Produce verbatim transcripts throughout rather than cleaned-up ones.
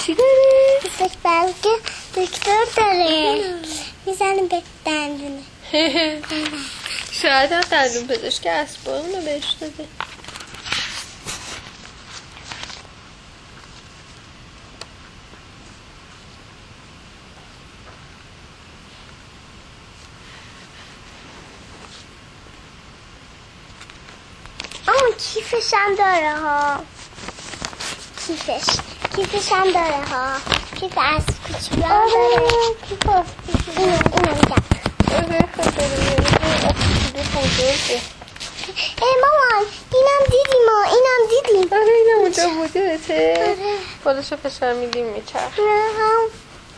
چی داره؟ فکر برم که دکتر داره میزنه به دندونه. شاید هم دندون پزشک اسبان رو بهش داده. آه کیفش هم داره ها. کیفش کیفش هم داره ها. کیف از کوچولو هم داره. کیف از کوچولو اینو اینو میگم. آره خیلی از کوچولو بزرگه. ای مامان اینم دیدیم ما اینم دیدیم. آره اینم اونجا بوده ته. آره بالاشو فشار میدیم میچرخ. نه هم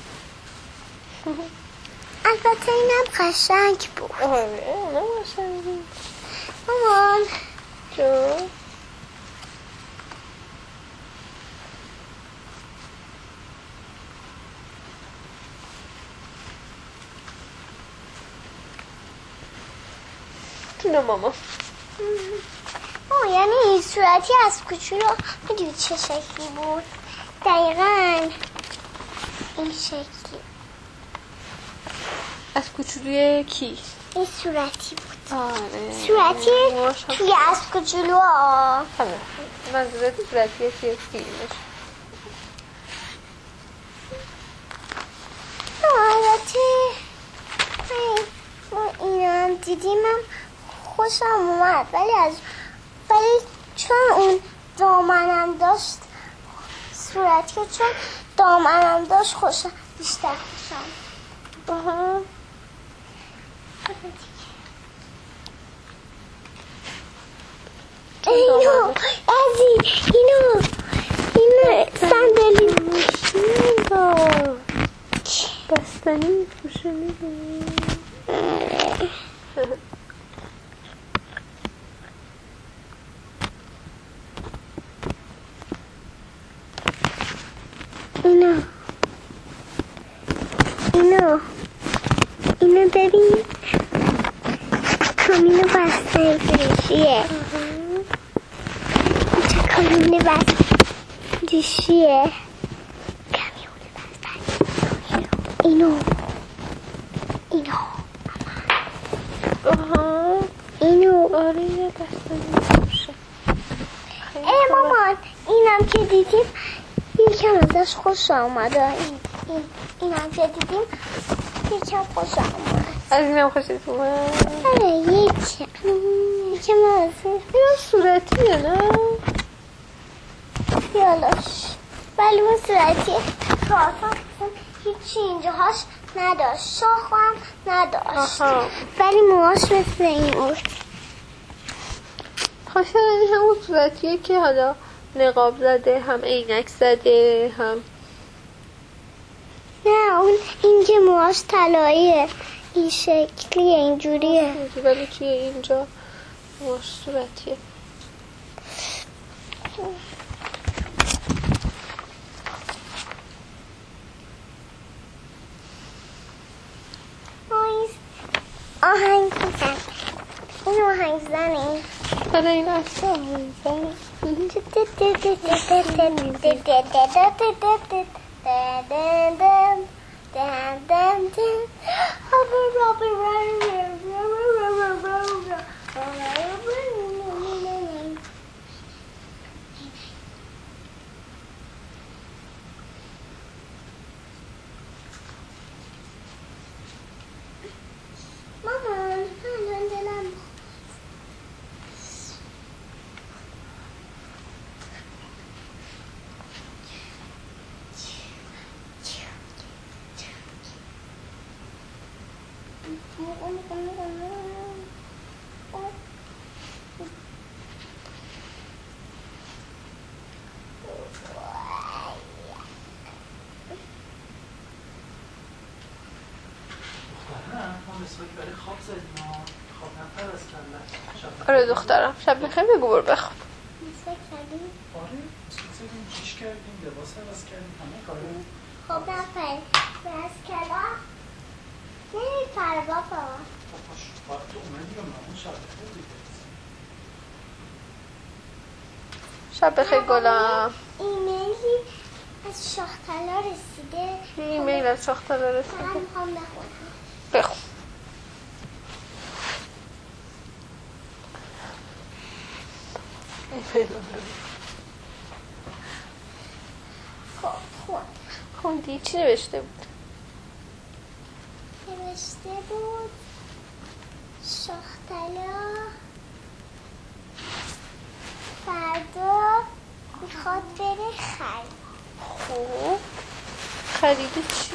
البته اینم قشنگ بود. آره اونم قشنگ بود. مامان جو جونو ماما. آه یعنی این صورتی از کوچولو میدونی چه شکلی بود؟ دقیقاً این شکلی. از کوچولوی کی؟ این صورتی بود. آره صورتی توی از کوچولو ها. آره منظورت صورتی توی فیلمش. البته ما اینا هم دیدیم هم خوشم اومد ولی از ولی چون اون دامنم داشت صورتی چون دامنم داشت خوشم بیشتر خوشم. آها اینو ازی اینو اینو صندلی بستنی میپوشه میدونی. اینو اینو اینو ببین کامینو بستنی فروشیه. اینجا کامینو بستنیشیه. کامیون بستنی اینو اینو آها اینو آره یه بستنی میپوشه. ای مامان اینم که دیدیم یکم ازش خوش آمده. این این اینم که دیدیم یکم خوش آمده. از اینم خوشت اومد؟ آره یکم یکم از این صورتیه نه؟ یالاش ولی اون صورتی راستا هیچی اینجاهاش نداشت. شاخ هم نداشت. آها. ولی موهاش مثل این بود. خواهشن این همون صورتیه که حالا نقاب زده هم عینک زده هم نه اون این که موهاش طلاییه این شکلیه اینجوریه ولی توی اینجا موهاش صورتیه. آهنگ زن این آهنگ زنه. حالا این اصلا آهنگ زنه. مامان الان دلم آره دخترم شب بخیر بگو برو بخواب. مسواک کردیم؟ آره مسواک زدیم چیش کردیم لباس عوض کردیم همه کاره. خب نفر بس کردم نمی پره بابا. باید تو اومدی یا مامون شب بخیر دیگه. شب بخیر گلم. ایمیلی از شاخ طلا رسیده. ایمیل از شاخ طلا من رسیده. میخوام بخونم. بخون. خب خون خوندی چی نوشته بود؟ نوشته بود شاخ طلا فردا میخواد بره خرید. خوب خریده چی؟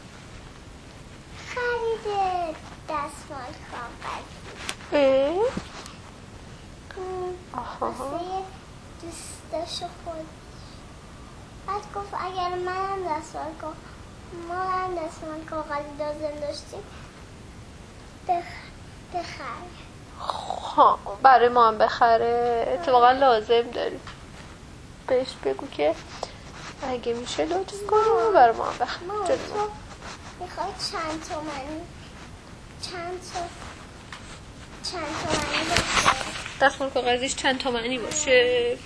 خریده دستمال کاغذی. اه؟ اون آها. واسه دوستاشو خود. بعد گفت اگر منم دستمال کاغذی ما هم دستمال کاغذی لازم داشتیم بخ... بخر. ها برای ما هم بخره. اتفاقا لازم داریم. بهش بگو که اگه میشه لطف کنه برای ما هم بخره. ما جلو تو میخوای چند تومنی چند تا چند تومنی باشه؟ دستمال کاغذیش چند تومنی باشه؟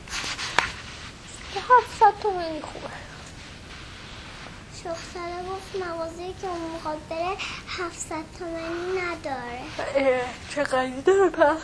هفتصد تومنی خوبه. شاخ طلا گفت مغازه‌ای که اون میخواد بره هفتصد تومنی نداره. چه قیدی داره پس؟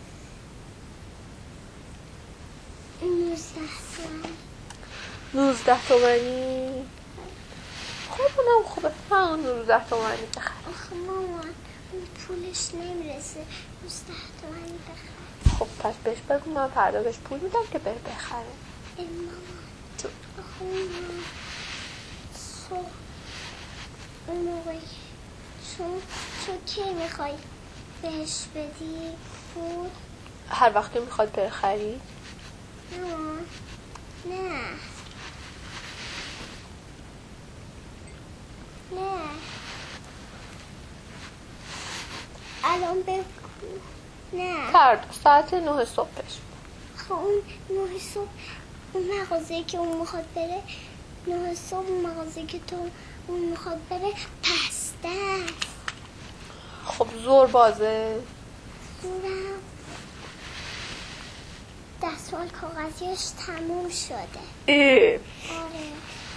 نوزده تومنی. نوزده تومنی. خب اونم خوبه. همون نوزده تومنی بخره. آخه مامان اون پولش نمیرسه نوزده تومنی بخره. خب پس بهش بگو من فردا بهش پول میدم که بره بخره. ای مامان چون آخه مامان صبح اون موقعی چون چون کی میخوای بهش بدی پول؟ هر وقتی میخواد بره خرید. نه مامان نه نه الان بگو نه. فردا ساعت نه صبحش. خب اون نه صبح اون مغازه‌ای که اون میخواد بره نه صبح اون مغازه‌ای که تو اون میخواد بره پسته است. خب زور بازه. زورم دستمال کاغذیش تموم شده. ای آره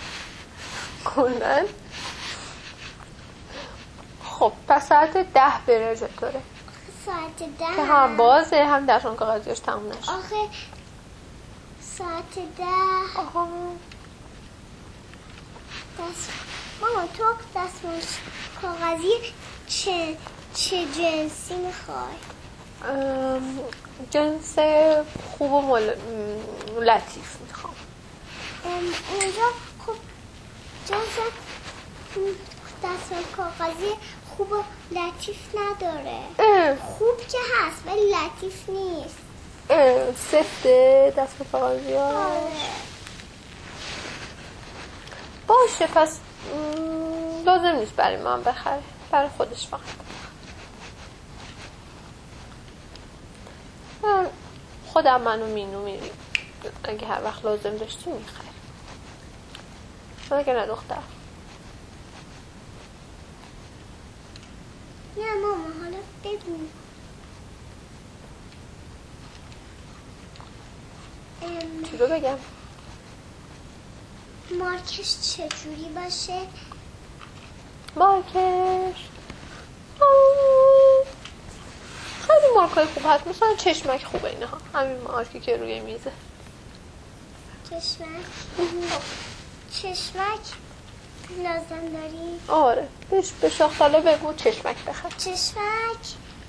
کلن. خب پس ساعت ده بره چطوره؟ ساعت ده که هم بازه هم دستمال کاغذیش تموم نشه. آخه ساعت ده آها. دست ماما تو دستمال کاغذی چه چه جنسی میخوای؟ ام، جنس خوب و مل... م، لطیف میخوام. اونجا خب جنس دستمال کاغذی خوب و لطیف نداره. اه، خوب که هست ولی لطیف نیست. اه، سفته دستمال کاغذی ها. آره. باشه پس م، لازم نیست برای من بخره. برای خودش فقط. من خودم منو مینو میریم. اگه هر وقت لازم داشتی میخریم. مگه نه دختر؟ نه ماما حالا بگو. ام، چی رو بگم؟ مارکش چجوری باشه؟ مارکش آه، خیلی مارکای خوب هست. مثلا چشمک خوبه اینها. همین مارکی که روی میزه. چشمک چشمک لازم داری؟ آره بهش به شاخ طلا بگو چشمک بخر. چشمک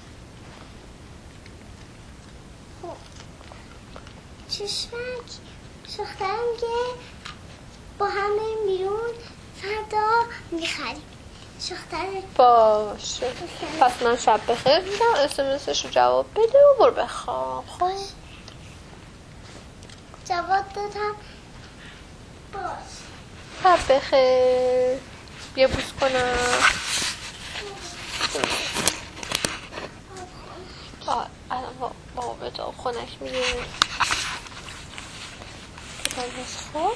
خب. چشمک شخترم که با هم بریم بیرون فردا میخریم. شختر باشه پس من شب بخیر میدم. اسمسش رو جواب بده و برو بخواب. خب جواب دادم باش. شب بخیر. یه بوس کنم. آه الان با بابا به تو خونک میگه که بازش خوب.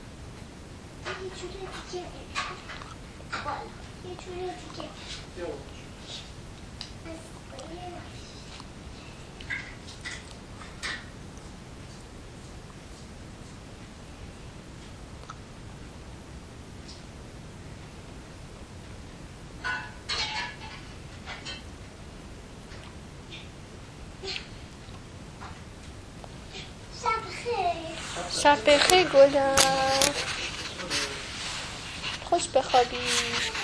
یه جوری دیگه بالا یه جوری دیگه یو شب بخیر گلم، خوش بخوابی.